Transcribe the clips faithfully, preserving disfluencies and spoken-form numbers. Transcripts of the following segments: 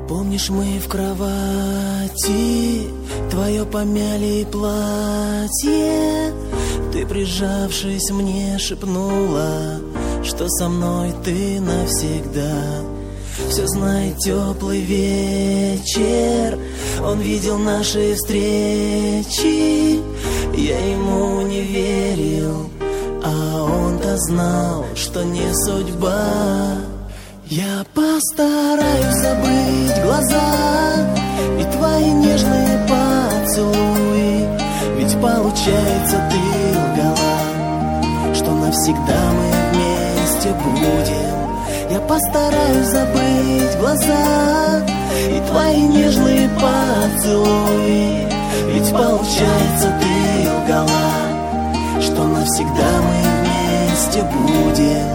Помнишь, мы в кровати, твое помяли платье, ты, прижавшись мне, шепнула, что со мной ты навсегда. Все знает теплый вечер, он видел наши встречи. Я ему не верил, а он-то знал, что не судьба. Я постараюсь забыть глаза и твои нежные поцелуи, ведь получается, ты лгала, что навсегда мы вместе будем. Я постараюсь забыть глаза и твои нежные поцелуи, ведь получается, ты лгала, что навсегда мы вместе будем.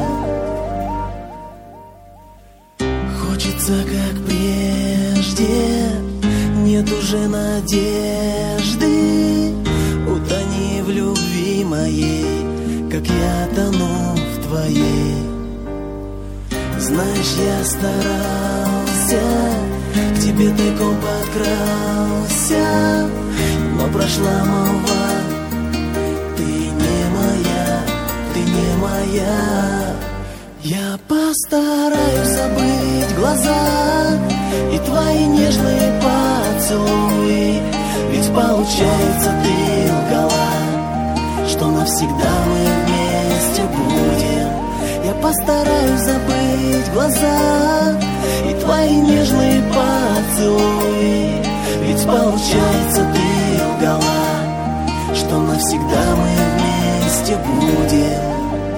Хочется, как прежде, нет уже надежды. Утони в любви моей, как я тону в твоей. Знаешь, я старался, к тебе тайком подкрался, но прошла молва. Ты не моя, ты не моя. Я постараюсь забыть глаза и твои нежные поцелуи, ведь получается, ты лгала, что навсегда мы вместе будем. Я постараюсь забыть глаза и твои нежные поцелуи, ведь получается, ты лгала, что навсегда мы вместе будем.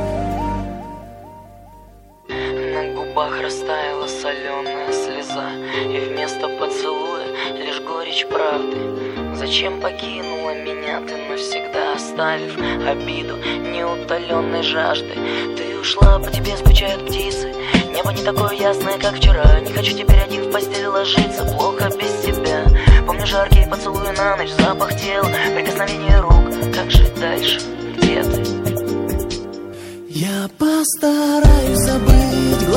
Растаяла соленая слеза, и вместо поцелуя лишь горечь правды. Зачем покинула меня ты навсегда, оставив обиду неутоленной жажды? Ты ушла, по тебе скучают птицы, небо не такое ясное, как вчера. Не хочу теперь один в постели ложиться, плохо без тебя. Помню жаркие поцелуи на ночь, запах тела, прикосновение рук. Как жить дальше? Где ты? Я постараюсь забыть глаза